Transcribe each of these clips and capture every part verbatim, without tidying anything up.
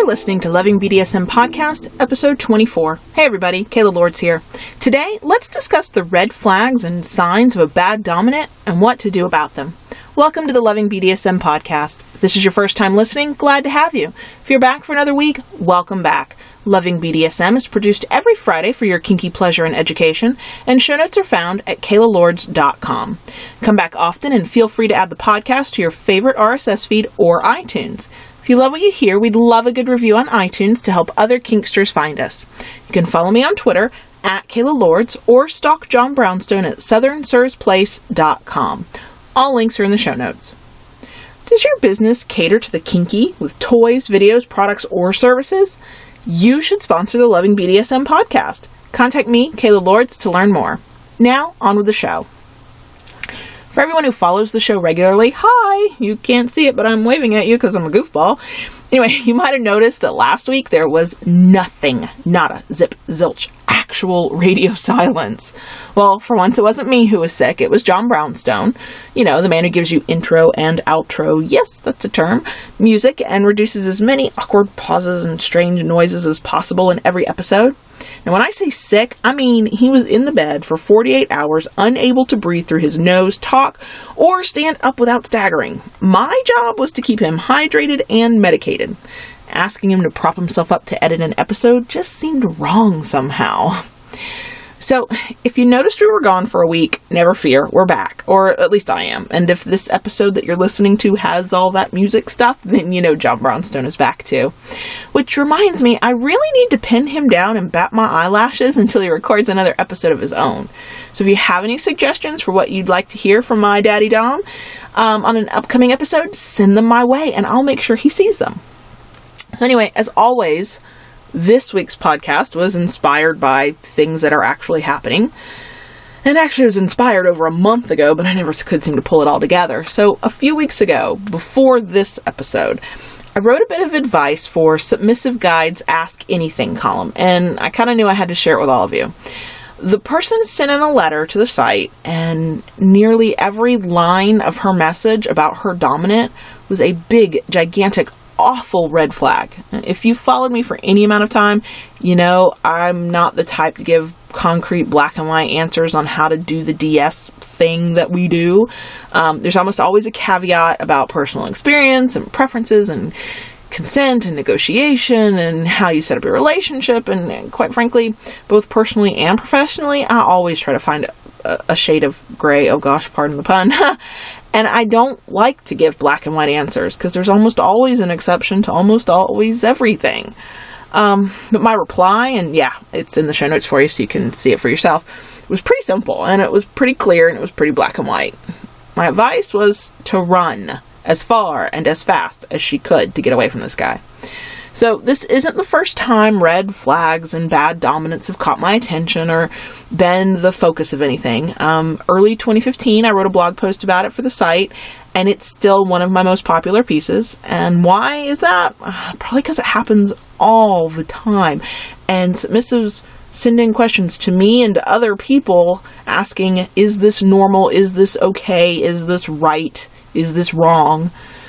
You're listening to Loving B D S M Podcast, episode twenty-four. Hey everybody, Kayla Lords here. Today, let's discuss the red flags and signs of a bad dominant and what to do about them. Welcome to the Loving B D S M Podcast. If this is your first time listening, glad to have you. If you're back for another week, welcome back. Loving B D S M is produced every Friday for your kinky pleasure and education, and show notes are found at kayla lords dot com. Come back often and feel free to add the podcast to your favorite R S S feed or iTunes. If you love what you hear, we'd love a good review on iTunes to help other kinksters find us. You can follow me on Twitter at Kayla Lords or stalk John Brownstone at southern sirs place dot com. All links are in the show notes. Does your business cater to the kinky with toys, videos, products, or services? You should sponsor the Loving B D S M podcast. Contact me, Kayla Lords, to learn more. Now, on with the show. For everyone who follows the show regularly, hi! You can't see it, but I'm waving at you because I'm a goofball. Anyway, you might have noticed that last week there was nothing, nada, zip, zilch, actual radio silence. Well, for once it wasn't me who was sick, it was John Brownstone. You know, the man who gives you intro and outro, yes, that's a term, music, and reduces as many awkward pauses and strange noises as possible in every episode. Now, when I say sick, I mean he was in the bed for forty-eight hours, unable to breathe through his nose, talk, or stand up without staggering. My job was to keep him hydrated and medicated. Asking him to prop himself up to edit an episode just seemed wrong somehow. So, if you noticed we were gone for a week, never fear, we're back. Or at least I am. And if this episode that you're listening to has all that music stuff, then you know John Brownstone is back too. Which reminds me, I really need to pin him down and bat my eyelashes until he records another episode of his own. So if you have any suggestions for what you'd like to hear from my daddy Dom um, on an upcoming episode, send them my way and I'll make sure he sees them. So anyway, as always, this week's podcast was inspired by things that are actually happening. And actually it was inspired over a month ago, but I never could seem to pull it all together. So a few weeks ago, before this episode, I wrote a bit of advice for Submissive Guide's Ask Anything column, and I kind of knew I had to share it with all of you. The person sent in a letter to the site, and nearly every line of her message about her dominant was a big, gigantic, awful red flag. If you followed me for any amount of time, you know I'm not the type to give concrete black and white answers on how to do the D S thing that we do. Um, there's almost always a caveat about personal experience and preferences and consent and negotiation and how you set up your relationship. And, and quite frankly, both personally and professionally, I always try to find a, a shade of gray. Oh gosh, pardon the pun. And I don't like to give black and white answers because there's almost always an exception to almost always everything. Um, but my reply, and yeah, it's in the show notes for you so you can see it for yourself, it was pretty simple and it was pretty clear and it was pretty black and white. My advice was to run as far and as fast as she could to get away from this guy. So this isn't the first time red flags and bad dominance have caught my attention or been the focus of anything. Um, early twenty fifteen, I wrote a blog post about it for the site, and it's still one of my most popular pieces. And why is that? Uh, probably because it happens all the time. And submissives send in questions to me and to other people asking, is this normal? Is this okay? Is this right? Is this wrong?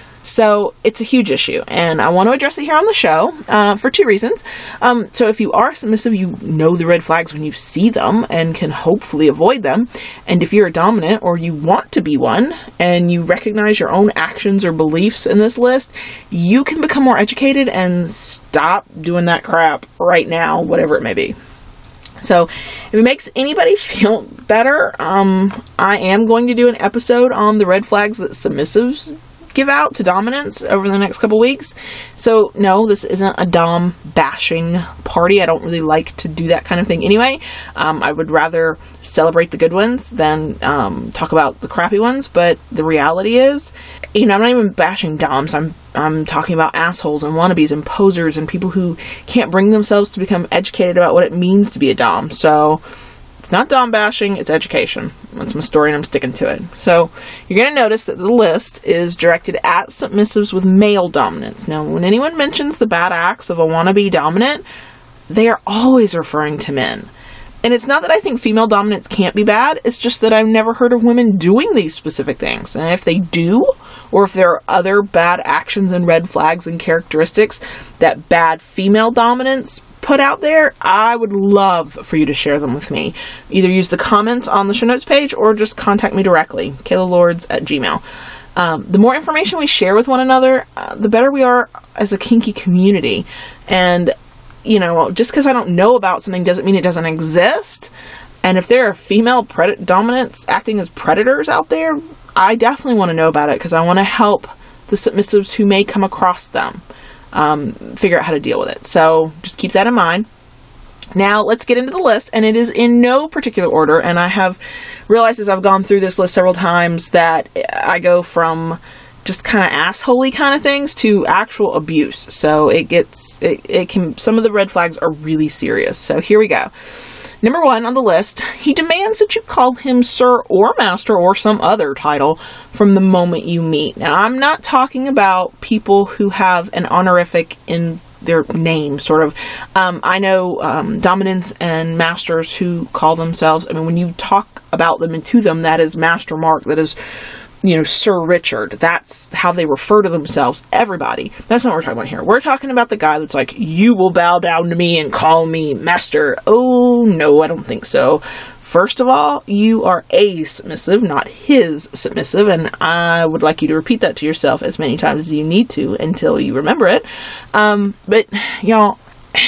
So it's a huge issue, and I want to address it here on the show uh, for two reasons. Um, so if you are submissive, you know the red flags when you see them and can hopefully avoid them. And if you're a dominant or you want to be one and you recognize your own actions or beliefs in this list, you can become more educated and stop doing that crap right now, whatever it may be. So if it makes anybody feel better, um, I am going to do an episode on the red flags that submissives give out to dominants over the next couple weeks. So no, this isn't a dom bashing party. I don't really like to do that kind of thing anyway. Um, I would rather celebrate the good ones than um, talk about the crappy ones. But the reality is, you know, I'm not even bashing doms. I'm I'm talking about assholes and wannabes and posers and people who can't bring themselves to become educated about what it means to be a dom. So it's not dom bashing, it's education. That's my story and I'm sticking to it. So you're going to notice that the list is directed at submissives with male dominance. Now, when anyone mentions the bad acts of a wannabe dominant, they are always referring to men. And it's not that I think female dominance can't be bad, it's just that I've never heard of women doing these specific things. And if they do, or if there are other bad actions and red flags and characteristics that bad female dominants put out there, I would love for you to share them with me. Either use the comments on the show notes page or just contact me directly, Kayla Lords at gmail. Um, the more information we share with one another, uh, the better we are as a kinky community. And, you know, just because I don't know about something doesn't mean it doesn't exist. And if there are female pred- dominants acting as predators out there, I definitely want to know about it because I want to help the submissives who may come across them um, figure out how to deal with it. So just keep that in mind. Now, let's get into the list, and it is in no particular order, and I have realized as I've gone through this list several times that I go from just kind of assholey kind of things to actual abuse. So it gets, it, it can, some of the red flags are really serious. So here we go. Number one on the list, he demands that you call him sir or master or some other title from the moment you meet. Now, I'm not talking about people who have an honorific in their name, sort of. Um, I know um, dominants and masters who call themselves, I mean, when you talk about them and to them, that is Master Mark, that is, you know, Sir Richard. That's how they refer to themselves. Everybody. That's not what we're talking about here. We're talking about the guy that's like, you will bow down to me and call me master. Oh, no, I don't think so. First of all, you are a submissive, not his submissive, and I would like you to repeat that to yourself as many times as you need to until you remember it. Um, but, y'all,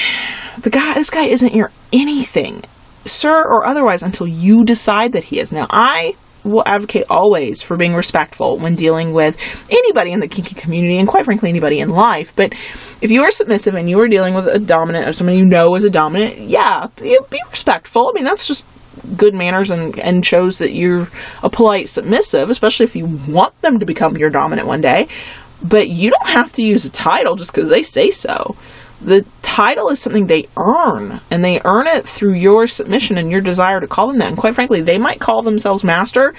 the guy, this guy isn't your anything, sir or otherwise, until you decide that he is. Now, I will advocate always for being respectful when dealing with anybody in the kinky community, and quite frankly, anybody in life. But if you are submissive and you are dealing with a dominant or someone you know is a dominant, yeah, be, be respectful. I mean, that's just good manners and, and shows that you're a polite submissive, especially if you want them to become your dominant one day. But you don't have to use a title just because they say so. The title is something they earn, and they earn it through your submission and your desire to call them that. And quite frankly, they might call themselves master,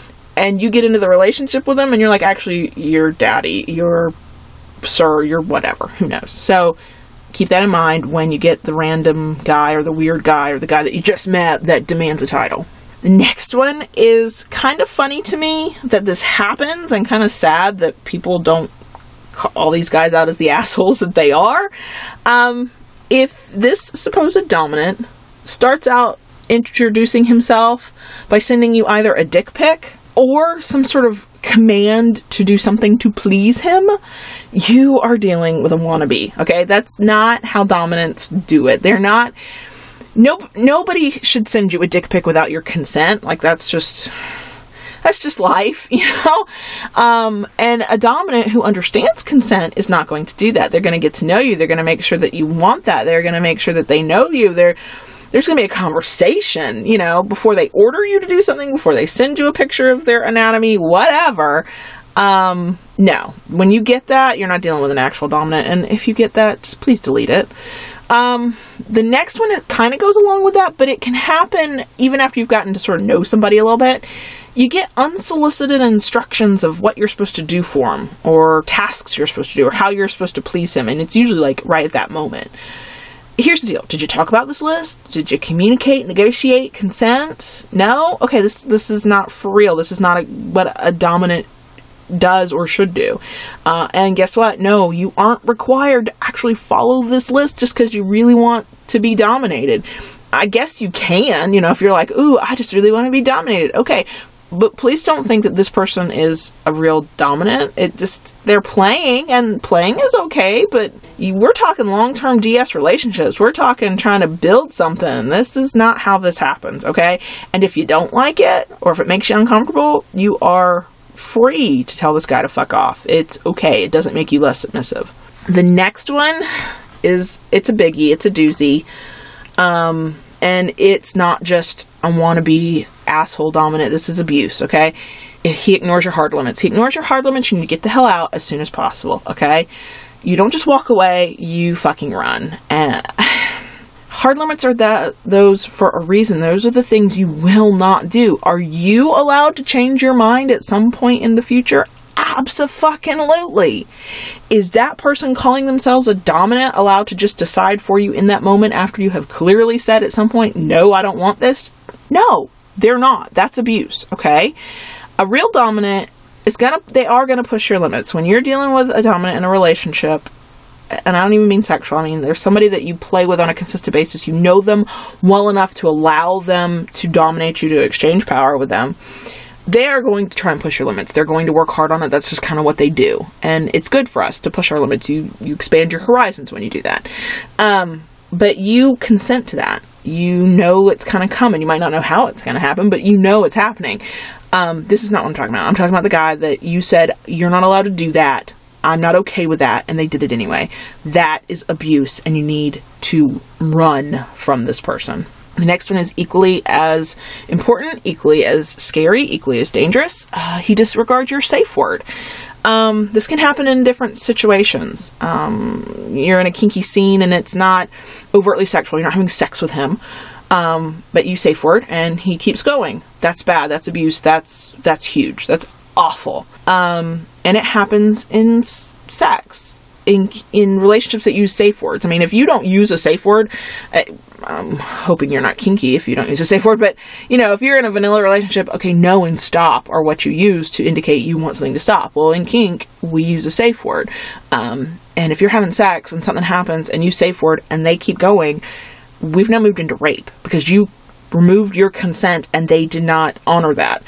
and you get into the relationship with them, and you're like, actually, you're daddy, you're sir, you're whatever, who knows. So keep that in mind when you get the random guy or the weird guy or the guy that you just met that demands a title. The next one is kind of funny to me that this happens, and kind of sad that people don't call all these guys out as the assholes that they are. Um, if this supposed dominant starts out introducing himself by sending you either a dick pic or some sort of command to do something to please him, you are dealing with a wannabe. Okay, that's not how dominants do it. They're not. Nope. Nobody should send you a dick pic without your consent. Like that's just. That's just life, you know? Um, and a dominant who understands consent is not going to do that. They're going to get to know you. They're going to make sure that you want that. They're going to make sure that they know you. They're, there's going to be a conversation, you know, before they order you to do something, before they send you a picture of their anatomy, whatever. Um, no. When you get that, you're not dealing with an actual dominant. And if you get that, just please delete it. Um, the next one, it kind of goes along with that, but it can happen even after you've gotten to sort of know somebody a little bit. You get unsolicited instructions of what you're supposed to do for him, or tasks you're supposed to do, or how you're supposed to please him, and it's usually like right at that moment. Here's the deal. Did you talk about this list? Did you communicate, negotiate, consent? No? Okay, this this is not for real. This is not a, what a dominant does or should do. Uh, and guess what? No, you aren't required to actually follow this list just because you really want to be dominated. I guess you can, you know, if you're like, ooh, I just really want to be dominated. Okay. But please don't think that this person is a real dominant. It just, they're playing, and playing is okay, but you, we're talking long-term D S relationships. We're talking trying to build something. This is not how this happens, okay? And if you don't like it, or if it makes you uncomfortable, you are free to tell this guy to fuck off. It's okay. It doesn't make you less submissive. The next one is, it's a biggie. It's a doozy. Um, and it's not just a wannabe asshole dominant. This is abuse, okay? If he ignores your hard limits. He ignores your hard limits, you need to get the hell out as soon as possible, okay? You don't just walk away, you fucking run. And hard limits are that those for a reason. Those are the things you will not do. Are you allowed to change your mind at some point in the future? Abso-fucking-lutely. Is that person calling themselves a dominant allowed to just decide for you in that moment after you have clearly said at some point, no, I don't want this? No, they're not. That's abuse, okay? A real dominant is gonna, they are gonna push your limits. When you're dealing with a dominant in a relationship, and I don't even mean sexual, I mean, there's somebody that you play with on a consistent basis, you know them well enough to allow them to dominate you, to exchange power with them, they are going to try and push your limits. They're going to work hard on it. That's just kind of what they do. And it's good for us to push our limits. You, you expand your horizons when you do that. Um, but you consent to that. You know it's kind of coming. You might not know how it's going to happen, but you know it's happening. Um, this is not what I'm talking about. I'm talking about the guy that you said, you're not allowed to do that. I'm not okay with that. And they did it anyway. That is abuse, and you need to run from this person. The next one is equally as important, equally as scary, equally as dangerous. Uh, he disregards your safe word. Um, this can happen in different situations. Um, you're in a kinky scene and it's not overtly sexual. You're not having sex with him. Um, but you safe word and he keeps going. That's bad. That's abuse. That's, that's huge. That's awful. Um, and it happens in s- sex. In in relationships that use safe words. I mean, if you don't use a safe word, I, I'm hoping you're not kinky if you don't use a safe word, but, you know, if you're in a vanilla relationship, okay, no and stop are what you use to indicate you want something to stop. Well, in kink, we use a safe word. Um, and if you're having sex and something happens and you safe word and they keep going, we've now moved into rape because you removed your consent and they did not honor that.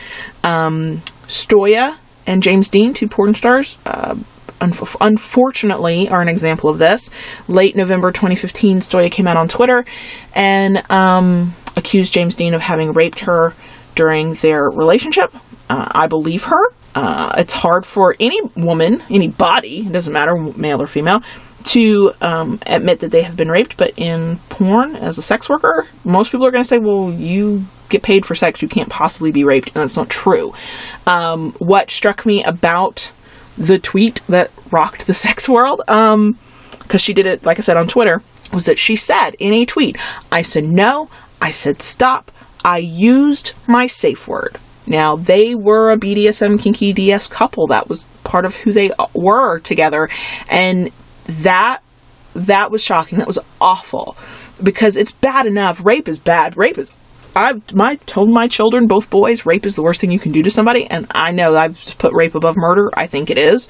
Um, Stoya and James Dean, two porn stars, uh, unfortunately are an example of this. Late November twenty fifteen, Stoya came out on Twitter and um, accused James Dean of having raped her during their relationship. Uh, I believe her. Uh, it's hard for any woman, any body, it doesn't matter, male or female, to um, admit that they have been raped. But in porn, as a sex worker, most people are going to say, well, you get paid for sex, you can't possibly be raped. And that's not true. Um, what struck me about the tweet that rocked the sex world, um, because she did it, like I said, on Twitter, was that she said in a tweet, I said no, I said stop, I used my safe word. Now, they were a B D S M kinky D S couple. That was part of who they were together. And that, that was shocking. That was awful. Because it's bad enough. Rape is bad. Rape is I've my told my children, both boys, rape is the worst thing you can do to somebody, and I know I've just put rape above murder. I think it is.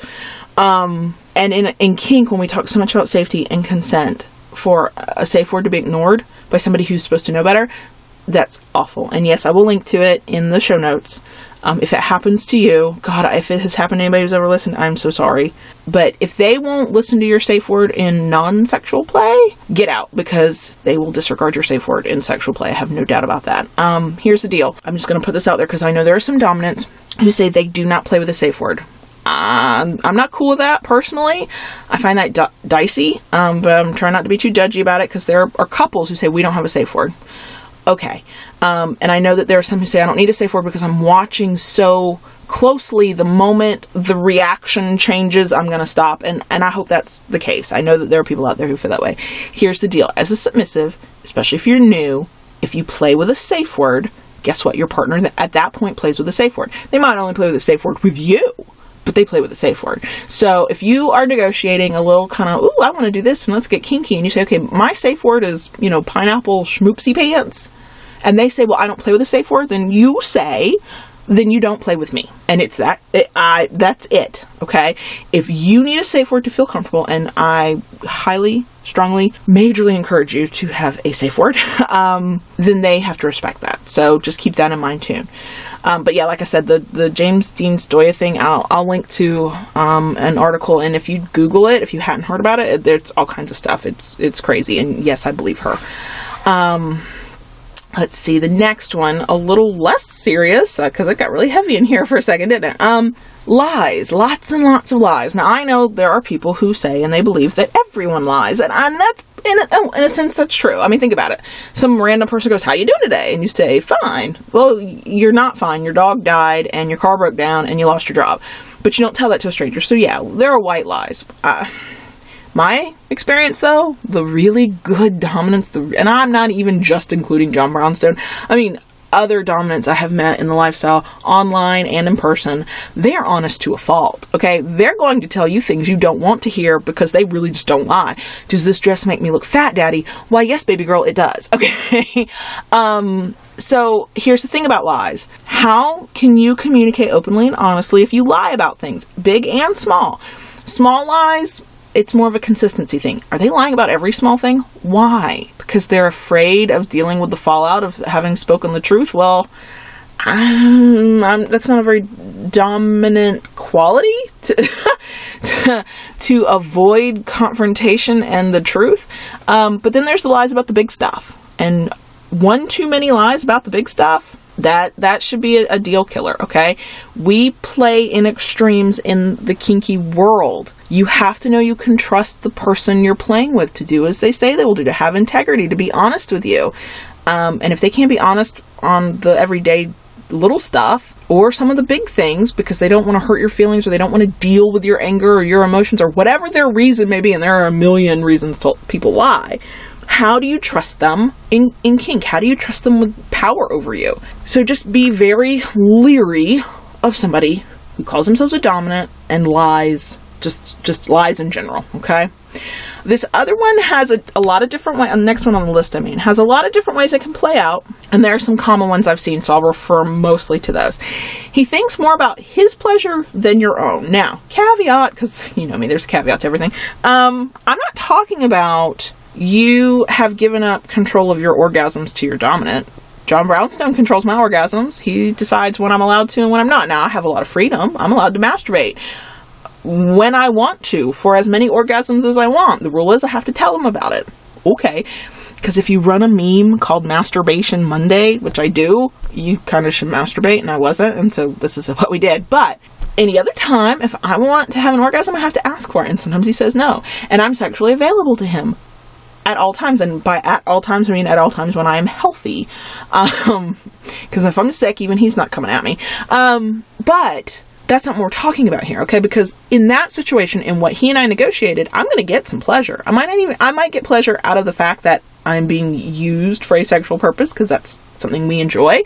Um, and in in kink, when we talk so much about safety and consent, for a safe word to be ignored by somebody who's supposed to know better, that's awful. And yes, I will link to it in the show notes. Um, if it happens to you, God, if it has happened to anybody who's ever listened, I'm so sorry. But if they won't listen to your safe word in non-sexual play, get out, because they will disregard your safe word in sexual play. I have no doubt about that. Um, here's the deal. I'm just going to put this out there because I know there are some dominants who say they do not play with a safe word. Um, I'm not cool with that, personally. I find that d- dicey, um, but I'm trying not to be too judgy about it because there are couples who say we don't have a safe word. Okay. Um, and I know that there are some who say I don't need a safe word because I'm watching so closely. The moment the reaction changes, I'm going to stop. And, and I hope that's the case. I know that there are people out there who feel that way. Here's the deal. As a submissive, especially if you're new, if you play with a safe word, guess what? Your partner at that point plays with a safe word. They might only play with a safe word with you, but they play with a safe word. So if you are negotiating a little kind of, ooh, I want to do this and let's get kinky, and you say, okay, my safe word is, you know, pineapple schmoopsy pants, and they say, well, I don't play with a safe word, then you say, then you don't play with me. And it's that, it, I, that's it, okay? If you need a safe word to feel comfortable, and I highly, strongly, majorly encourage you to have a safe word, um, then they have to respect that. So just keep that in mind too. Um, but yeah, like I said, the, the James Dean Stoya thing, I'll, I'll link to um, an article, and if you Google it, if you hadn't heard about it, there's all kinds of stuff. It's it's crazy, and yes, I believe her. Um, let's see, the next one, a little less serious, because uh, it got really heavy in here for a second, didn't it? Um, lies, lots and lots of lies. Now, I know there are people who say, and they believe that everyone lies, and, and that's In a, in a sense, that's true. I mean, think about it. Some random person goes, how you doing today? And you say, fine. Well, you're not fine. Your dog died and your car broke down and you lost your job. But you don't tell that to a stranger. So yeah, there are white lies. Uh, my experience, though, the really good dominants, the, and I'm not even just including John Brownstone. I mean, other dominants I have met in the lifestyle, online and in person, they're honest to a fault, okay? They're going to tell you things you don't want to hear because they really just don't lie. Does this dress make me look fat, Daddy? Why, yes, baby girl, it does, okay? um, So here's the thing about lies. How can you communicate openly and honestly if you lie about things, big and small? Small lies, it's more of a consistency thing. Are they lying about every small thing? Why? Because they're afraid of dealing with the fallout of having spoken the truth? Well, I'm, I'm, that's not a very dominant quality to, to, to avoid confrontation and the truth. Um, but then there's the lies about the big stuff. And one too many lies about the big stuff, that that should be a, a deal killer, okay? We play in extremes in the kinky world. You have to know you can trust the person you're playing with to do as they say they will do, to have integrity, to be honest with you. Um, and if they can't be honest on the everyday little stuff or some of the big things because they don't want to hurt your feelings or they don't want to deal with your anger or your emotions or whatever their reason may be, and there are a million reasons to, people lie, how do you trust them in, in kink? How do you trust them with power over you? So just be very leery of somebody who calls themselves a dominant and lies, just just lies in general, okay? This other one has a, a lot of different ways, the next one on the list, I mean, has a lot of different ways it can play out, and there are some common ones I've seen, so I'll refer mostly to those. He thinks more about his pleasure than your own. Now, caveat, because you know me, there's a caveat to everything. Um, I'm not talking about you have given up control of your orgasms to your dominant. John Brownstone controls my orgasms. He decides when I'm allowed to and when I'm not. Now, I have a lot of freedom. I'm allowed to masturbate when I want to, for as many orgasms as I want. The rule is I have to tell him about it. Okay. Because if you run a meme called Masturbation Monday, which I do, you kind of should masturbate, and I wasn't, and so this is what we did. But any other time, if I want to have an orgasm, I have to ask for it, and sometimes he says no. And I'm sexually available to him at all times, and by at all times, I mean at all times when I am healthy. Um, because if I'm sick, even he's not coming at me. Um, but that's not what we're talking about here, okay? Because in that situation, in what he and I negotiated, I'm going to get some pleasure. I might not even, I might get pleasure out of the fact that I'm being used for a sexual purpose, because that's something we enjoy.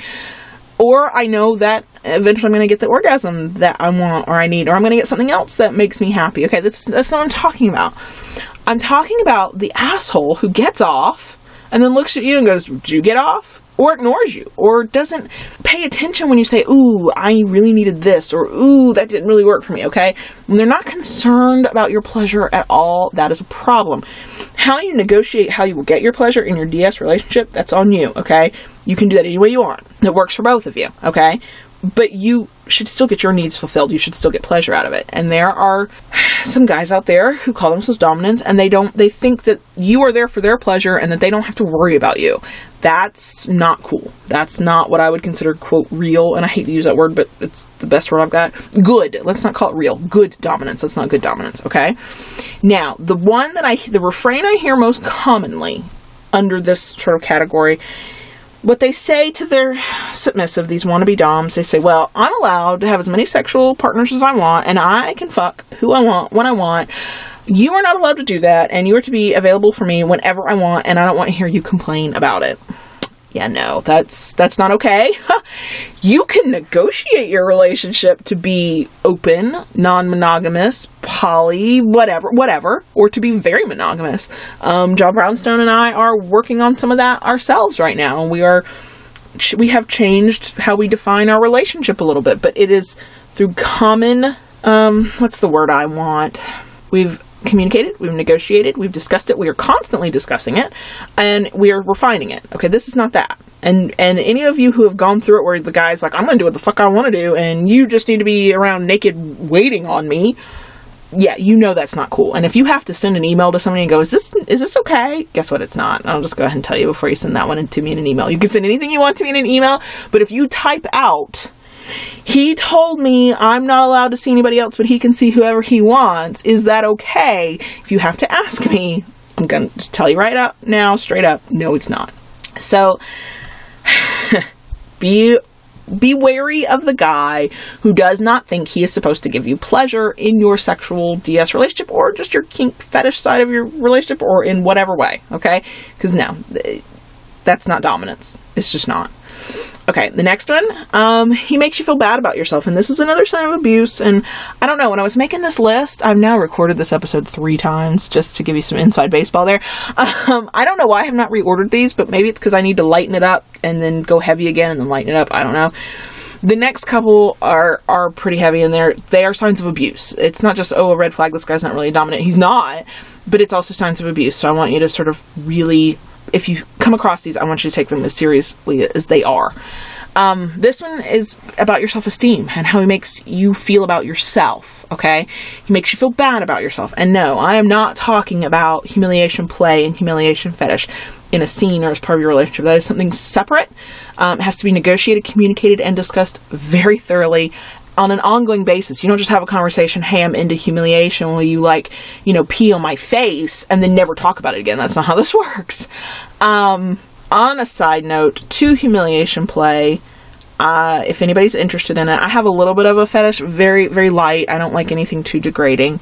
Or I know that eventually I'm going to get the orgasm that I want or I need, or I'm going to get something else that makes me happy. Okay, this, that's what I'm talking about. I'm talking about the asshole who gets off and then looks at you and goes, "Did you get off?" Or ignores you, or doesn't pay attention when you say, "Ooh, I really needed this," or "Ooh, that didn't really work for me," okay? When they're not concerned about your pleasure at all, that is a problem. How you negotiate how you will get your pleasure in your D S relationship, that's on you, okay? You can do that any way you want. That works for both of you, okay? But you should still get your needs fulfilled. You should still get pleasure out of it. And there are some guys out there who call themselves dominants, and they don't, they think that you are there for their pleasure and that they don't have to worry about you. That's not cool. That's not what I would consider, quote, real. And I hate to use that word, but it's the best word I've got. Good. Let's not call it real. Good dominance. That's not good dominance. Okay. Now, the one that I, the refrain I hear most commonly under this sort of category, what they say to their submissive, these wannabe doms, they say, "Well, I'm allowed to have as many sexual partners as I want, and I can fuck who I want, when I want. You are not allowed to do that, and you are to be available for me whenever I want, and I don't want to hear you complain about it." Yeah, no, that's that's not okay. You can negotiate your relationship to be open, non-monogamous, poly, whatever, whatever, or to be very monogamous. Um, John Brownstone and I are working on some of that ourselves right now, and we are we have changed how we define our relationship a little bit, but it is through common, um, what's the word I want? We've communicated, we've negotiated, we've discussed it, we are constantly discussing it, and we are refining it. Okay, this is not that. And and any of you who have gone through it where the guy's like, "I'm going to do what the fuck I want to do, and you just need to be around naked waiting on me," yeah, you know that's not cool. And if you have to send an email to somebody and go, is this is this okay? Guess what? It's not. I'll just go ahead and tell you before you send that one to me in an email. You can send anything you want to me in an email, but if you type out, "He told me I'm not allowed to see anybody else, but he can see whoever he wants. Is that okay?" If you have to ask me, I'm going to just tell you right up now, straight up, no, it's not. So, be be wary of the guy who does not think he is supposed to give you pleasure in your sexual D S relationship, or just your kink fetish side of your relationship, or in whatever way, okay? Because no, that's not dominance. It's just not. Okay, the next one, um, he makes you feel bad about yourself, and this is another sign of abuse, and I don't know, when I was making this list, I've now recorded this episode three times, just to give you some inside baseball there. Um, I don't know why I have not reordered these, but maybe it's because I need to lighten it up, and then go heavy again, and then lighten it up, I don't know. The next couple are, are pretty heavy, and they're, they are signs of abuse. It's not just, oh, a red flag, this guy's not really dominant. He's not, but it's also signs of abuse, so I want you to sort of really... If you come across these, I want you to take them as seriously as they are. Um, this one is about your self-esteem and how he makes you feel about yourself, okay? He makes you feel bad about yourself. And no, I am not talking about humiliation play and humiliation fetish in a scene or as part of your relationship. That is something separate. Um, it has to be negotiated, communicated, and discussed very thoroughly on an ongoing basis. You don't just have a conversation, hey, I'm into humiliation, will you, like, you know, pee on my face, and then never talk about it again. That's not how this works. Um, on a side note, to humiliation play, uh, if anybody's interested in it, I have a little bit of a fetish, very, very light. I don't like anything too degrading.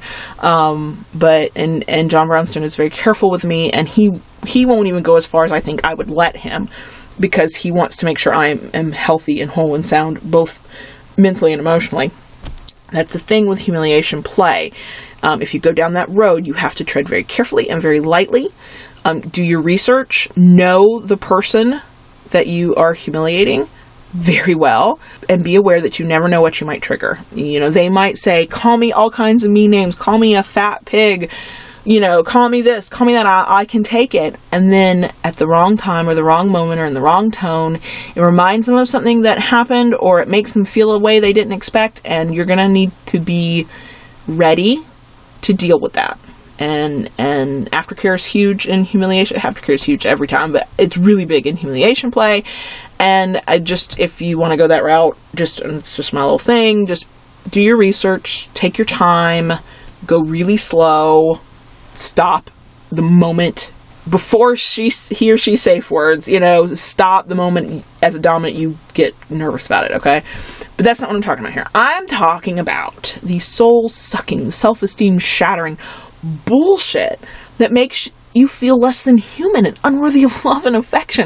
Um, but, and, and John Brownstone is very careful with me, and he, he won't even go as far as I think I would let him, because he wants to make sure I am, am healthy and whole and sound, both mentally and emotionally. That's the thing with humiliation play. Um, if you go down that road, you have to tread very carefully and very lightly. Um, do your research. Know the person that you are humiliating very well, and be aware that you never know what you might trigger. You know, they might say, call me all kinds of mean names, call me a fat pig, you know, call me this, call me that, I, I can take it. And then at the wrong time or the wrong moment or in the wrong tone, it reminds them of something that happened, or it makes them feel a way they didn't expect, and you're going to need to be ready to deal with that. And, and aftercare is huge in humiliation. Aftercare is huge every time, but it's really big in humiliation play. And I just, if you want to go that route, just, it's just my little thing, just do your research, take your time, go really slow. Stop the moment before she, he or she safe words, you know, stop the moment as a dominant you get nervous about it, okay? But that's not what I'm talking about here. I'm talking about the soul-sucking, self-esteem shattering bullshit that makes you feel less than human and unworthy of love and affection.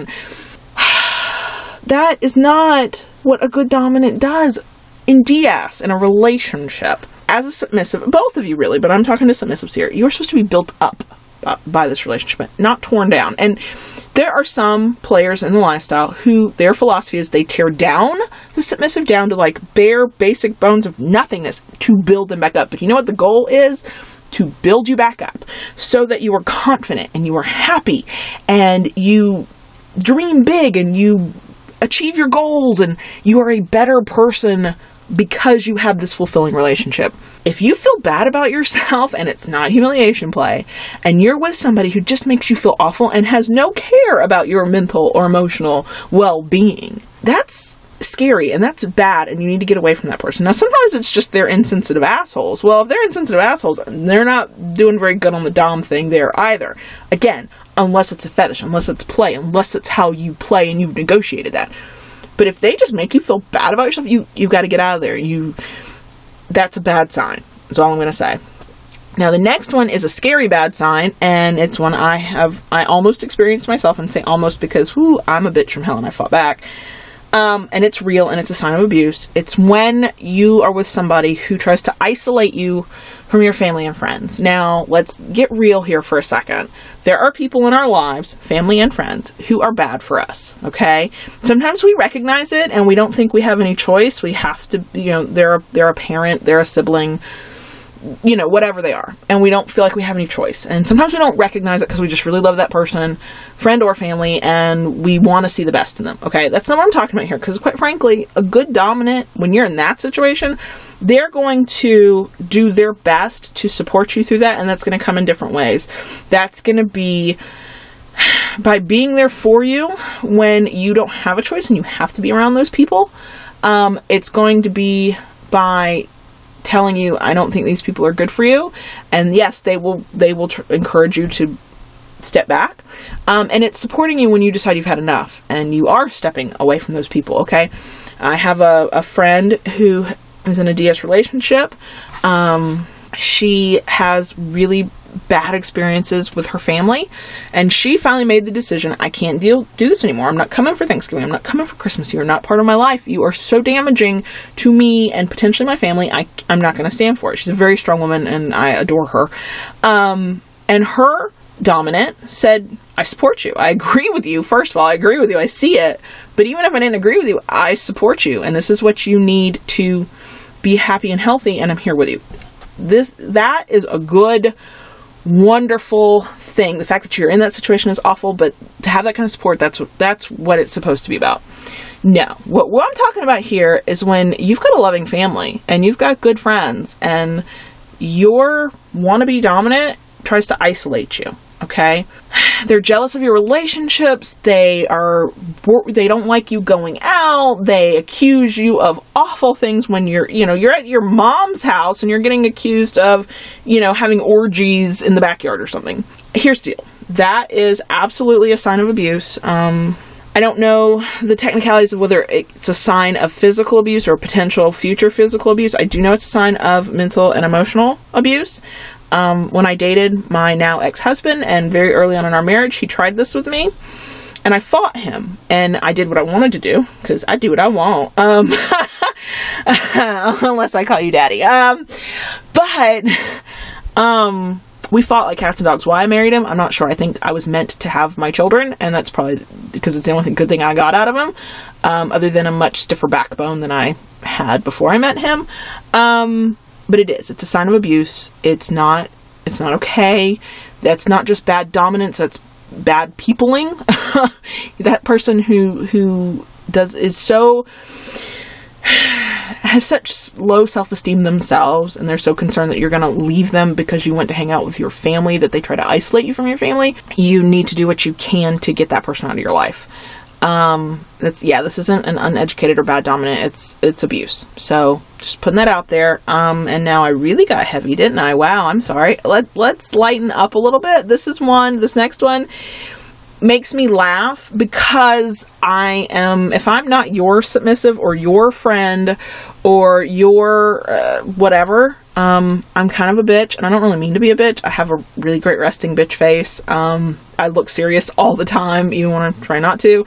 That is not what a good dominant does in D S, in a relationship. As a submissive, both of you really, but I'm talking to submissives here, you're supposed to be built up uh, by this relationship, not torn down. And there are some players in the lifestyle who their philosophy is they tear down the submissive down to like bare basic bones of nothingness to build them back up. But you know what the goal is? To build you back up so that you are confident and you are happy and you dream big and you achieve your goals and you are a better person because you have this fulfilling relationship. If you feel bad about yourself and it's not humiliation play, and you're with somebody who just makes you feel awful and has no care about your mental or emotional well-being, that's scary and that's bad, and you need to get away from that person. Now, sometimes it's just they're insensitive assholes. Well, if they're insensitive assholes, they're not doing very good on the dom thing there either. Again, unless it's a fetish, unless it's play, unless it's how you play and you've negotiated that. But if they just make you feel bad about yourself, you, you've got to get out of there. You, that's a bad sign. That's all I'm going to say. Now, the next one is a scary bad sign, and it's one I have, I almost experienced myself, and say almost because, whoo, I'm a bitch from hell and I fought back. Um, and it's real, and it's a sign of abuse. It's when you are with somebody who tries to isolate you from your family and friends. Now, let's get real here for a second. There are people in our lives, family and friends, who are bad for us, okay? Sometimes we recognize it, and we don't think we have any choice. We have to, you know, they're a, they're a parent, they're a sibling, you know, whatever they are. And we don't feel like we have any choice. And sometimes we don't recognize it because we just really love that person, friend or family, and we want to see the best in them. Okay, that's not what I'm talking about here. Because quite frankly, a good dominant, when you're in that situation, they're going to do their best to support you through that. And that's going to come in different ways. That's going to be by being there for you when you don't have a choice and you have to be around those people. Um, it's going to be by telling you, I don't think these people are good for you. And yes, they will, they will tr- encourage you to step back. Um, and it's supporting you when you decide you've had enough and you are stepping away from those people. Okay. I have a, a friend who is in a D S relationship. Um, she has really bad experiences with her family, and she finally made the decision, I can't deal do this anymore. I'm not coming for Thanksgiving. I'm not coming for Christmas. You're not part of my life. You are so damaging to me and potentially my family. I, I'm not going to stand for it. She's a very strong woman, and I adore her. Um, and her dominant said, I support you. I agree with you. First of all, I agree with you. I see it. But even if I didn't agree with you, I support you. And this is what you need to be happy and healthy, and I'm here with you. This, that is a good, wonderful thing. The fact that you're in that situation is awful, but to have that kind of support, that's what, that's what it's supposed to be about. No, what, what I'm talking about here is when you've got a loving family and you've got good friends and your wannabe dominant tries to isolate you. Okay. They're jealous of your relationships. They are, they don't like you going out. They accuse you of awful things when you're, you know, you're at your mom's house and you're getting accused of, you know, having orgies in the backyard or something. Here's the deal. That is absolutely a sign of abuse. Um, I don't know the technicalities of whether it's a sign of physical abuse or potential future physical abuse. I do know it's a sign of mental and emotional abuse. Um, when I dated my now ex-husband, and very early on in our marriage, he tried this with me, and I fought him, and I did what I wanted to do, because I do what I want, um, unless I call you daddy, um, but, um, we fought like cats and dogs. Why I married him, I'm not sure. I think I was meant to have my children, and that's probably because it's the only thing, good thing I got out of him, um, other than a much stiffer backbone than I had before I met him, um, but it is. It's a sign of abuse. It's not, it's not okay. That's not just bad dominance. That's bad peopling. That person who, who does, is so, has such low self-esteem themselves, and they're so concerned that you're going to leave them because you went to hang out with your family, that they try to isolate you from your family. You need to do what you can to get that person out of your life. Um, that's, yeah, this isn't an uneducated or bad dominant. It's, it's abuse. So just putting that out there. Um, and now I really got heavy, didn't I? Wow. I'm sorry. Let, let's lighten up a little bit. This is one, this next one makes me laugh because I am, if I'm not your submissive or your friend or your, uh, whatever, um, I'm kind of a bitch, and I don't really mean to be a bitch. I have a really great resting bitch face. Um, I look serious all the time, even when I try not to.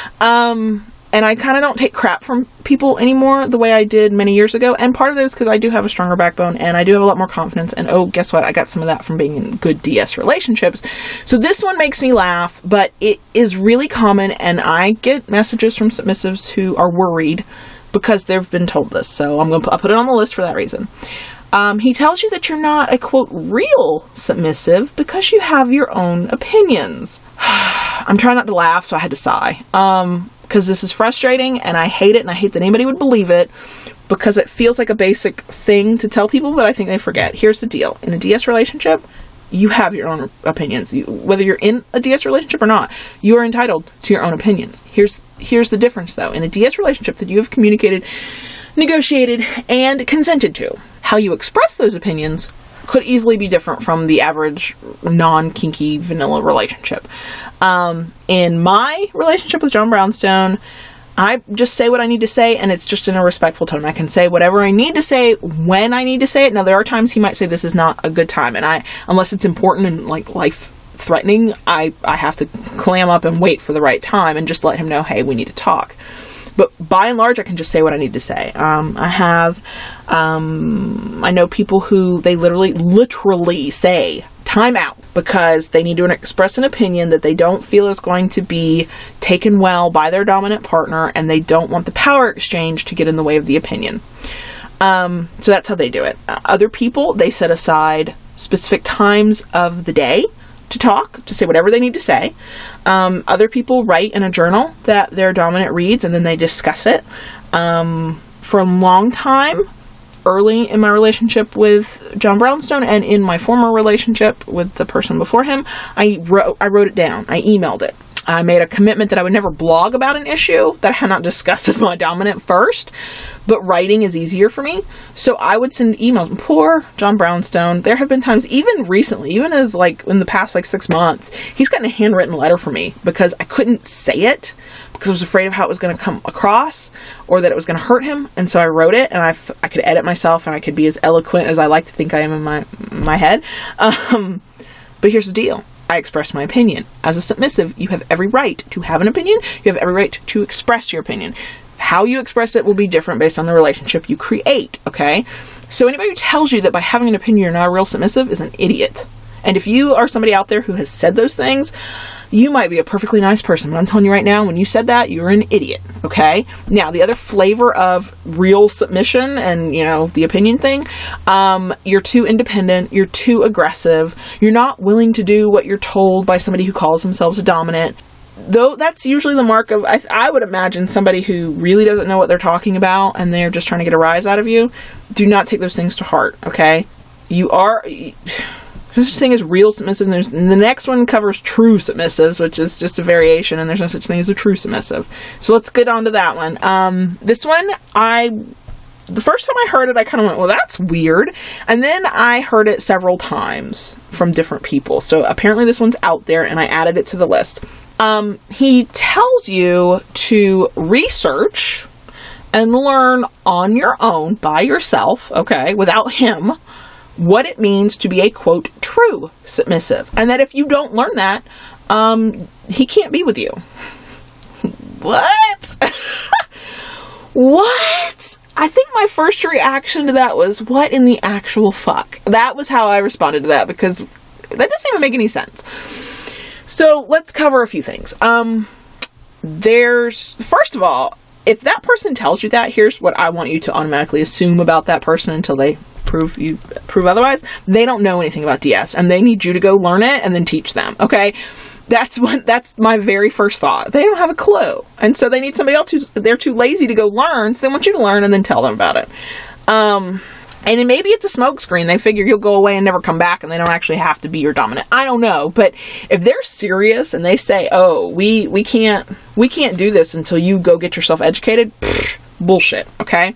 Um, and I kind of don't take crap from people anymore the way I did many years ago. And part of it is because I do have a stronger backbone and I do have a lot more confidence. And oh, guess what? I got some of that from being in good D S relationships. So this one makes me laugh, but it is really common. And I get messages from submissives who are worried because they've been told this. So I'm going to put it on the list for that reason. Um, he tells you that you're not a, quote, real submissive because you have your own opinions. I'm trying not to laugh, so I had to sigh. Um, because this is frustrating, and I hate it, and I hate that anybody would believe it, because it feels like a basic thing to tell people, but I think they forget. Here's the deal. In a D S relationship, you have your own opinions. You, whether you're in a D S relationship or not, you are entitled to your own opinions. Here's, here's the difference, though. In a D S relationship that you have communicated, negotiated, and consented to, how you express those opinions could easily be different from the average non-kinky vanilla relationship. Um, in my relationship with John Brownstone, I just say what I need to say, and it's just in a respectful tone. I can say whatever I need to say when I need to say it. Now, there are times he might say this is not a good time, and I, unless it's important and like life threatening, I, I have to clam up and wait for the right time and just let him know, hey, we need to talk. But by and large, I can just say what I need to say. Um, I have, um, I know people who they literally, literally say time out because they need to express an opinion that they don't feel is going to be taken well by their dominant partner, and they don't want the power exchange to get in the way of the opinion. Um, so that's how they do it. Uh, other people, they set aside specific times of the day to talk, to say whatever they need to say. Um, other people write in a journal that their dominant reads, and then they discuss it. Um, for a long time, early in my relationship with John Brownstone and in my former relationship with the person before him, I wrote, I wrote it down. I emailed it. I made a commitment that I would never blog about an issue that I had not discussed with my dominant first, but writing is easier for me. So I would send emails. Poor John Brownstone. There have been times, even recently, even as like in the past like six months, he's gotten a handwritten letter from me because I couldn't say it because I was afraid of how it was going to come across or that it was going to hurt him. And so I wrote it, and I, f- I could edit myself, and I could be as eloquent as I like to think I am in my, my head. Um, But here's the deal. I express my opinion. As a submissive, you have every right to have an opinion. You have every right to express your opinion. How you express it will be different based on the relationship you create, okay? So anybody who tells you that by having an opinion you're not a real submissive is an idiot. And if you are somebody out there who has said those things, you might be a perfectly nice person. But I'm telling you right now, when you said that, you're an idiot, okay? Now, the other flavor of real submission and, you know, the opinion thing, um, you're too independent, you're too aggressive, you're not willing to do what you're told by somebody who calls themselves a dominant. Though that's usually the mark of, I, I would imagine, somebody who really doesn't know what they're talking about and they're just trying to get a rise out of you. Do not take those things to heart, okay? You are... There's no such thing as real submissive. And, there's, and the next one covers true submissives, which is just a variation, and there's no such thing as a true submissive. So let's get on to that one. Um, this one, I... The first time I heard it, I kind of went, well, that's weird. And then I heard it several times from different people. So apparently this one's out there, and I added it to the list. Um, he tells you to research and learn on your own, by yourself, okay, without him, what it means to be a, quote, true submissive. And that if you don't learn that, um, he can't be with you. What? What? I think my first reaction to that was, what in the actual fuck? That was how I responded to that, because that doesn't even make any sense. So let's cover a few things. Um, there's, first of all, if that person tells you that, here's what I want you to automatically assume about that person until they prove you prove otherwise. They don't know anything about D S, and they need you to go learn it and then teach them. Okay, that's what that's my very first thought. They don't have a clue, and so they need somebody else who's they're too lazy to go learn. So they want you to learn and then tell them about it. Um, and then maybe it's a smokescreen. They figure you'll go away and never come back, and they don't actually have to be your dominant. I don't know, but if they're serious and they say, "Oh, we we can't we can't do this until you go get yourself educated," pfft, bullshit. Okay,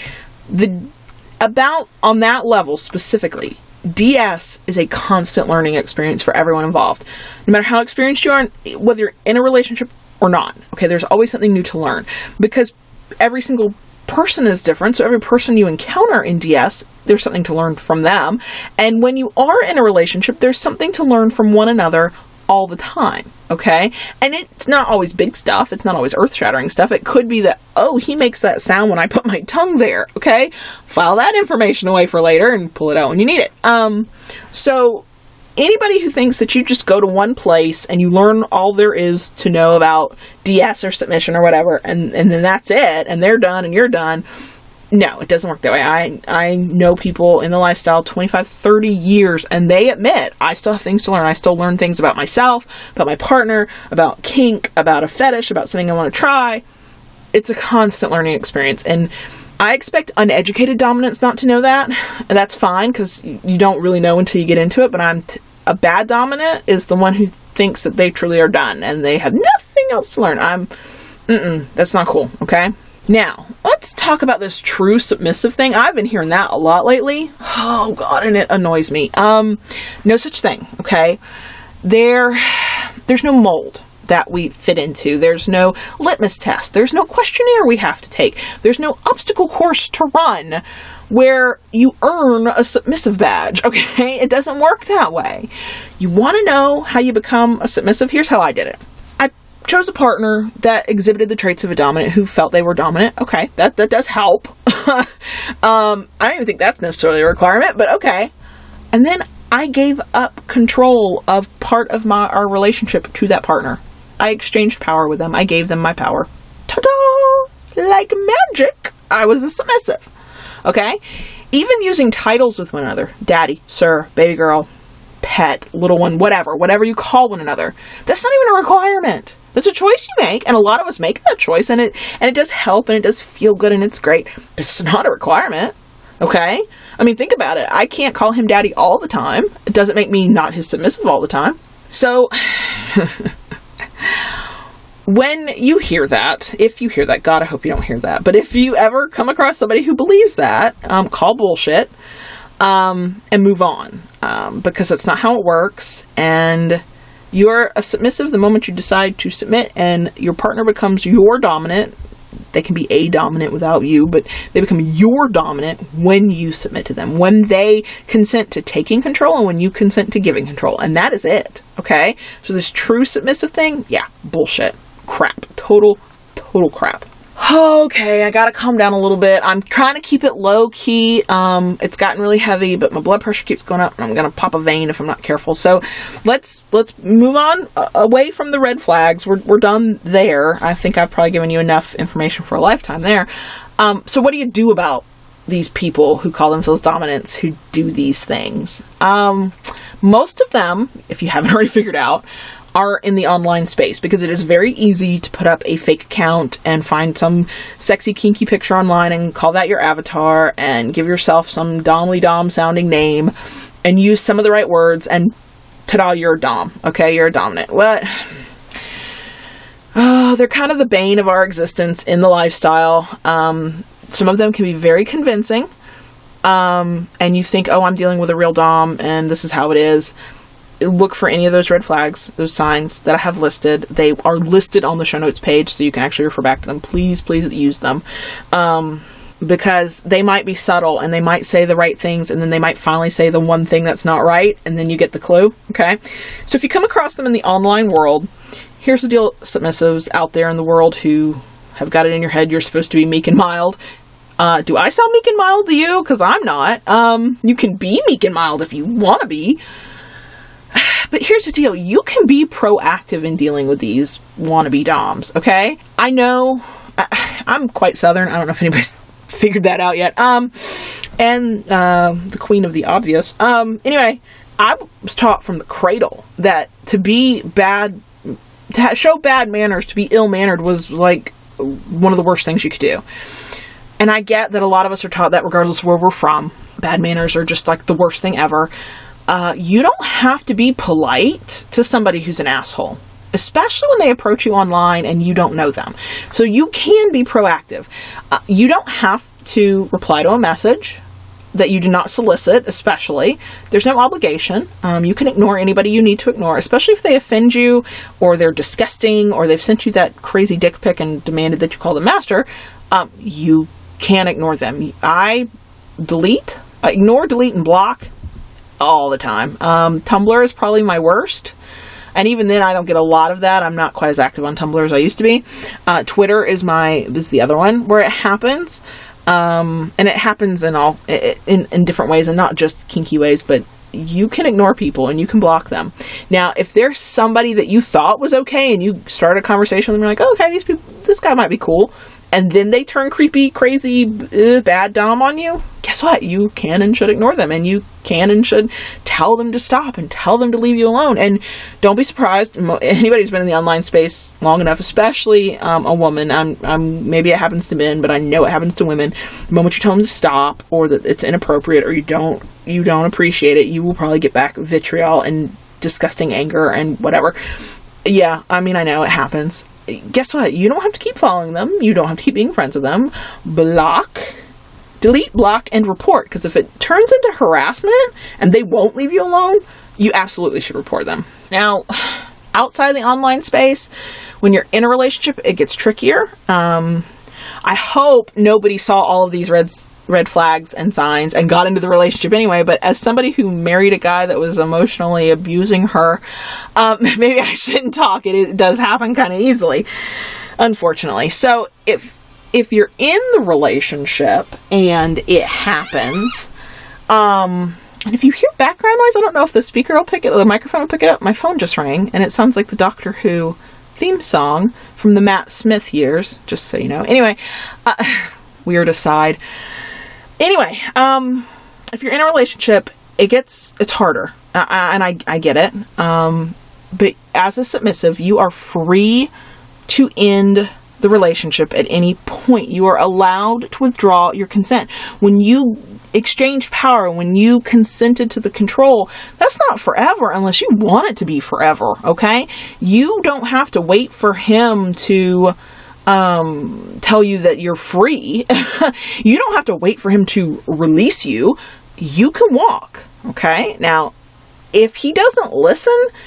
the About, on that level specifically, D S is a constant learning experience for everyone involved. No matter how experienced you are, whether you're in a relationship or not, okay, there's always something new to learn. Because every single person is different, so every person you encounter in D S, there's something to learn from them. And when you are in a relationship, there's something to learn from one another all the time, okay? And it's not always big stuff. It's not always earth-shattering stuff. It could be that, oh, he makes that sound when I put my tongue there, okay? File that information away for later and pull it out when you need it. Um, so anybody who thinks that you just go to one place and you learn all there is to know about D S or submission or whatever, and, and then that's it, and they're done and you're done, no, it doesn't work that way. I I know people in the lifestyle twenty-five, thirty years, and they admit, I still have things to learn. I still learn things about myself, about my partner, about kink, about a fetish, about something I want to try. It's a constant learning experience, and I expect uneducated dominants not to know that, and that's fine, because you don't really know until you get into it, but I'm t- a bad dominant is the one who thinks that they truly are done, and they have nothing else to learn. I'm, mm-mm, that's not cool, okay? Now, let's talk about this true submissive thing. I've been hearing that a lot lately. Oh, God, and it annoys me. Um, no such thing, okay? There, there's no mold that we fit into. There's no litmus test. There's no questionnaire we have to take. There's no obstacle course to run where you earn a submissive badge, okay? It doesn't work that way. You want to know how you become a submissive? Here's how I did it. Chose a partner that exhibited the traits of a dominant who felt they were dominant. Okay, that, that does help. um, I don't even think that's necessarily a requirement, but okay. And then I gave up control of part of my our relationship to that partner. I exchanged power with them. I gave them my power. Ta-da! Like magic, I was a submissive. Okay? Even using titles with one another. Daddy, sir, baby girl, pet, little one, whatever. Whatever you call one another. That's not even a requirement. That's a choice you make, and a lot of us make that choice, and it and it does help, and it does feel good, and it's great, but it's not a requirement, okay? I mean, think about it. I can't call him daddy all the time. It doesn't make me not his submissive all the time. So, when you hear that, if you hear that, God, I hope you don't hear that, but if you ever come across somebody who believes that, um, call bullshit, um, and move on, um, because that's not how it works, and you're a submissive the moment you decide to submit, and your partner becomes your dominant. they can be a dominant without you, but they become your dominant when you submit to them, when they consent to taking control and when you consent to giving control. And that is it. Okay. So this true submissive thing, yeah, bullshit, crap, total, total crap. Okay, I gotta calm down a little bit. I'm trying to keep it low key. Um, it's gotten really heavy, but my blood pressure keeps going up, and I'm gonna pop a vein if I'm not careful. So let's let's move on uh, away from the red flags. We're we're done there. I think I've probably given you enough information for a lifetime there. Um, so what do you do about these people who call themselves dominants who do these things? Um, most of them, if you haven't already figured out, are in the online space, because it is very easy to put up a fake account and find some sexy kinky picture online and call that your avatar and give yourself some domly dom sounding name and use some of the right words and ta-da, you're a dom. Okay, you're a dominant. What? Oh, they're kind of the bane of our existence in the lifestyle. Um, some of them can be very convincing. Um, and you think, oh, I'm dealing with a real dom and this is how it is. Look for any of those red flags, those signs that I have listed. They are listed on the show notes page, so you can actually refer back to them. Please, please use them. Um, because they might be subtle and they might say the right things, and then they might finally say the one thing that's not right, and then you get the clue. Okay. So if you come across them in the online world, here's the deal, submissives out there in the world who have got it in your head you're supposed to be meek and mild. Uh, do I sound meek and mild to you? Because I'm not. Um, you can be meek and mild if you want to be. But here's the deal. You can be proactive in dealing with these wannabe doms, okay? I know I, I'm quite Southern. I don't know if anybody's figured that out yet. Um, and uh, the queen of the obvious. Um, anyway, I was taught from the cradle that to be bad, to ha- show bad manners, to be ill-mannered was like one of the worst things you could do. And I get that a lot of us are taught that regardless of where we're from. Bad manners are just like the worst thing ever. Uh, you don't have to be polite to somebody who's an asshole, especially when they approach you online and you don't know them. So you can be proactive. Uh, you don't have to reply to a message that you do not solicit, especially. There's no obligation. Um, you can ignore anybody you need to ignore, especially if they offend you or they're disgusting or they've sent you that crazy dick pic and demanded that you call them master. Um, you can ignore them. I delete, I ignore, delete, and block all the time. Um, Tumblr is probably my worst. And even then, I don't get a lot of that. I'm not quite as active on Tumblr as I used to be. Uh, Twitter is my, is the other one where it happens. Um, and it happens in all, in, in different ways and not just kinky ways, but you can ignore people and you can block them. Now, if there's somebody that you thought was okay and you start a conversation with them, you're like, oh, okay, these people, this guy might be cool. And then they turn creepy, crazy, uh, bad dom on you. Guess what? You can and should ignore them. And you can and should tell them to stop and tell them to leave you alone. And don't be surprised. Anybody who's been in the online space long enough, especially um, a woman, I'm, I'm, maybe it happens to men, but I know it happens to women. The moment you tell them to stop or that it's inappropriate or you don't, you don't appreciate it, you will probably get back vitriol and disgusting anger and whatever. Yeah, I mean, I know it happens. Guess what? You don't have to keep following them. You don't have to keep being friends with them. Block, delete, block, and report. Because if it turns into harassment and they won't leave you alone, you absolutely should report them. Now, outside the online space, when you're in a relationship, it gets trickier. Um, I hope nobody saw all of these reds, red flags and signs and got into the relationship anyway, but as somebody who married a guy that was emotionally abusing her, um, maybe I shouldn't talk. It, it does happen kind of easily, unfortunately. So if if you're in the relationship and it happens, um, and if you hear background noise, I don't know if the speaker will pick it, the microphone will pick it up. My phone just rang, and it sounds like the Doctor Who theme song from the Matt Smith years, just so you know. Anyway, uh, weird aside. Anyway, um, if you're in a relationship, it gets, it's harder. Uh, and I, I get it. Um, but as a submissive, you are free to end the relationship at any point. You are allowed to withdraw your consent. When you exchange power, when you consented to the control, that's not forever unless you want it to be forever, okay? You don't have to wait for him to um, tell you that you're free. You don't have to wait for him to release you. You can walk, okay? Now, if he doesn't listen,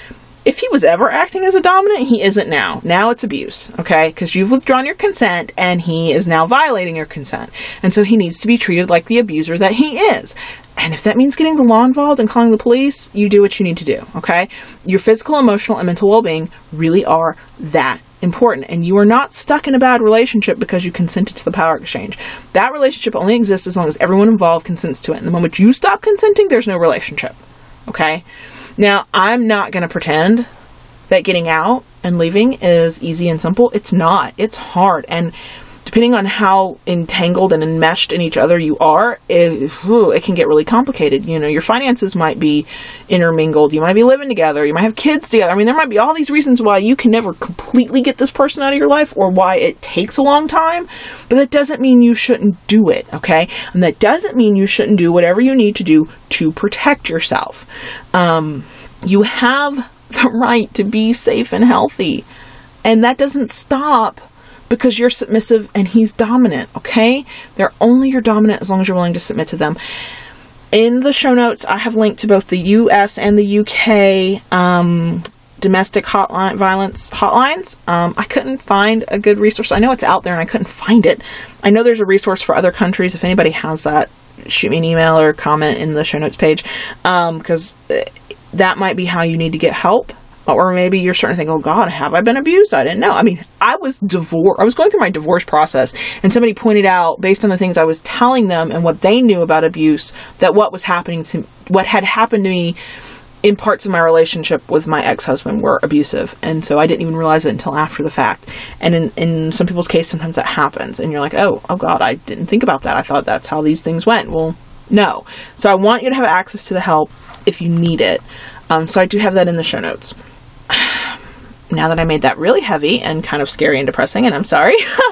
if he was ever acting as a dominant, he isn't now. Now it's abuse, okay? Because you've withdrawn your consent and he is now violating your consent. And so he needs to be treated like the abuser that he is. And if that means getting the law involved and calling the police, you do what you need to do, okay? Your physical, emotional, and mental well-being really are that important. And you are not stuck in a bad relationship because you consented to the power exchange. That relationship only exists as long as everyone involved consents to it. And the moment you stop consenting, there's no relationship, okay? Now, I'm not going to pretend that getting out and leaving is easy and simple. It's not. It's hard. And depending on how entangled and enmeshed in each other you are, it, whew, it can get really complicated. You know, your finances might be intermingled. You might be living together. You might have kids together. I mean, there might be all these reasons why you can never completely get this person out of your life or why it takes a long time. But that doesn't mean you shouldn't do it, okay? And that doesn't mean you shouldn't do whatever you need to do to protect yourself. Um, you have the right to be safe and healthy. And that doesn't stop because you're submissive and he's dominant, okay? They're only your dominant as long as you're willing to submit to them. In the show notes, I have linked to both the U S and the U K um, domestic hotline violence hotlines. Um, I couldn't find a good resource. I know it's out there and I couldn't find it. I know there's a resource for other countries. If anybody has that, shoot me an email or comment in the show notes page, um, because that might be how you need to get help. Or maybe you're starting to think, oh God, have I been abused? I didn't know. I mean, I was divorced. I was going through my divorce process and somebody pointed out, based on the things I was telling them and what they knew about abuse, that what was happening to, what had happened to me in parts of my relationship with my ex-husband were abusive. And so I didn't even realize it until after the fact. And in, in some people's case, sometimes that happens. And you're like, oh, oh God, I didn't think about that. I thought that's how these things went. Well, no. So I want you to have access to the help if you need it. Um, so I do have that in the show notes. Now that I made that really heavy and kind of scary and depressing, and I'm sorry,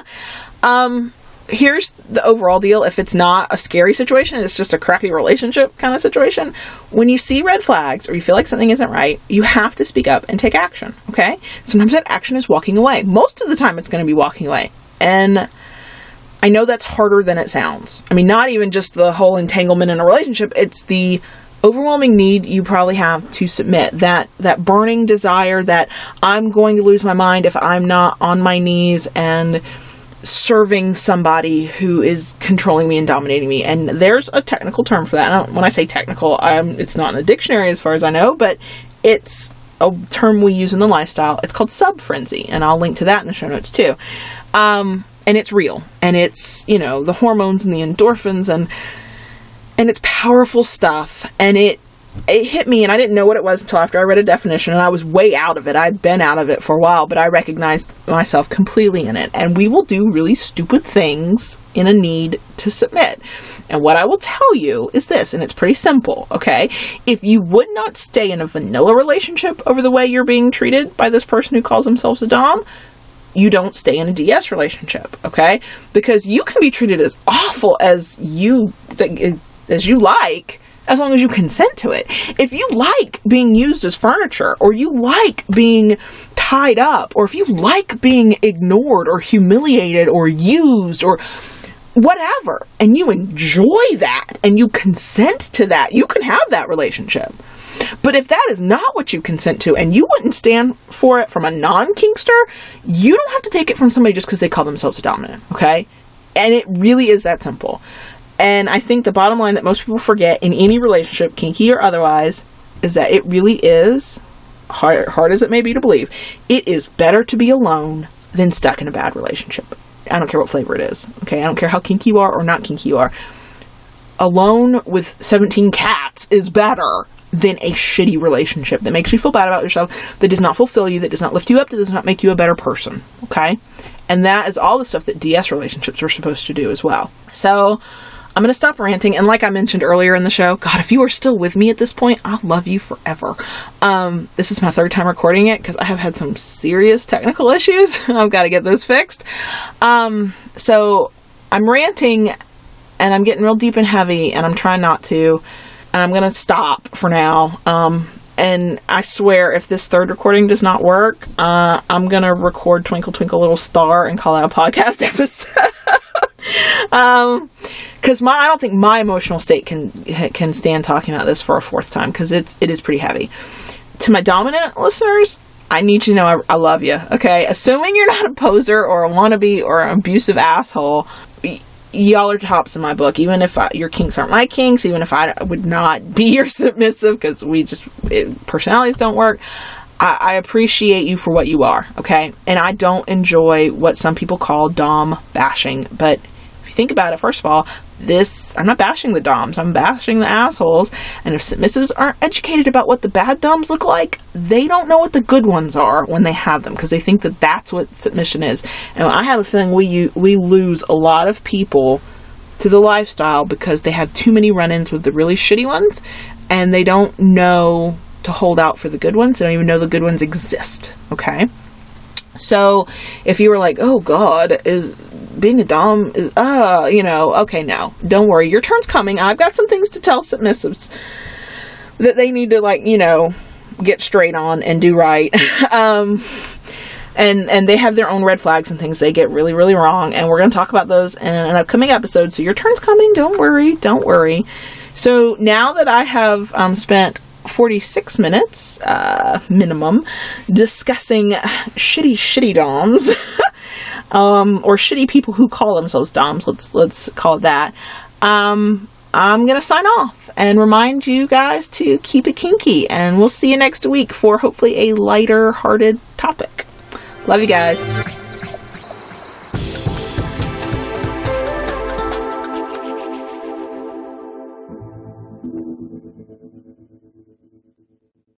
um, here's the overall deal. If it's not a scary situation, it's just a crappy relationship kind of situation. When you see red flags or you feel like something isn't right, you have to speak up and take action, okay? Sometimes that action is walking away. Most of the time it's going to be walking away. And I know that's harder than it sounds. I mean, not even just the whole entanglement in a relationship, it's the overwhelming need you probably have to submit, that that burning desire that I'm going to lose my mind if I'm not on my knees and serving somebody who is controlling me and dominating me. And there's a technical term for that. I don't, when I say technical, I'm, it's not in the dictionary as far as I know, but it's a term we use in the lifestyle. It's called sub-frenzy, and I'll link to that in the show notes too. Um, and it's real, and it's, you know, the hormones and the endorphins and And it's powerful stuff, and it it hit me, and I didn't know what it was until after I read a definition, and I was way out of it. I'd been out of it for a while, but I recognized myself completely in it. And we will do really stupid things in a need to submit. And what I will tell you is this, and it's pretty simple, okay? If you would not stay in a vanilla relationship over the way you're being treated by this person who calls themselves a dom, you don't stay in a D S relationship, okay? Because you can be treated as awful as you as you like, as long as you consent to it. If you like being used as furniture, or you like being tied up, or if you like being ignored or humiliated or used or whatever, and you enjoy that and you consent to that, you can have that relationship. But if that is not what you consent to and you wouldn't stand for it from a non-kinkster, you don't have to take it from somebody just because they call themselves a dominant, okay? And it really is that simple. And I think the bottom line that most people forget in any relationship, kinky or otherwise, is that it really is, hard, hard as it may be to believe, it is better to be alone than stuck in a bad relationship. I don't care what flavor it is, okay? I don't care how kinky you are or not kinky you are. Alone with seventeen cats is better than a shitty relationship that makes you feel bad about yourself, that does not fulfill you, that does not lift you up, that does not make you a better person, okay? And that is all the stuff that D S relationships are supposed to do as well. So I'm going to stop ranting. And like I mentioned earlier in the show, God, if you are still with me at this point, I'll love you forever. Um, this is my third time recording it because I have had some serious technical issues. I've got to get those fixed. Um, so I'm ranting and I'm getting real deep and heavy and I'm trying not to. And I'm going to stop for now. Um, and I swear if this third recording does not work, uh, I'm going to record Twinkle Twinkle Little Star and call it a podcast episode. um, cause my, I don't think my emotional state can, can stand talking about this for a fourth time. Cause it's, it is pretty heavy. to my dominant listeners, I need you to know I, I love you, okay? Assuming you're not a poser or a wannabe or an abusive asshole, y- y'all are tops in my book. Even if I, your kinks aren't my kinks, even if I would not be your submissive, because we just, it, personalities don't work, I, I appreciate you for what you are, okay? And I don't enjoy what some people call dom bashing, but if you think about it, first of all, this, I'm not bashing the doms, I'm bashing the assholes. And if submissives aren't educated about what the bad doms look like, they don't know what the good ones are when they have them, because they think that that's what submission is. And I have a feeling we we lose a lot of people to the lifestyle because they have too many run-ins with the really shitty ones, and they don't know to hold out for the good ones. They don't even know the good ones exist, okay? So if you were like, oh God, is being a dom, is, uh, you know, okay, no, don't worry. Your turn's coming. I've got some things to tell submissives that they need to, like, you know, get straight on and do right. um, and, and they have their own red flags and things they get really, really wrong. And we're going to talk about those in an upcoming episode. So your turn's coming. Don't worry. Don't worry. So now that I have um, spent forty-six minutes, uh, minimum, discussing shitty, shitty doms, um, or shitty people who call themselves doms, let's, let's call it that, um, I'm gonna sign off and remind you guys to keep it kinky, and we'll see you next week for hopefully a lighter hearted topic. Love you guys.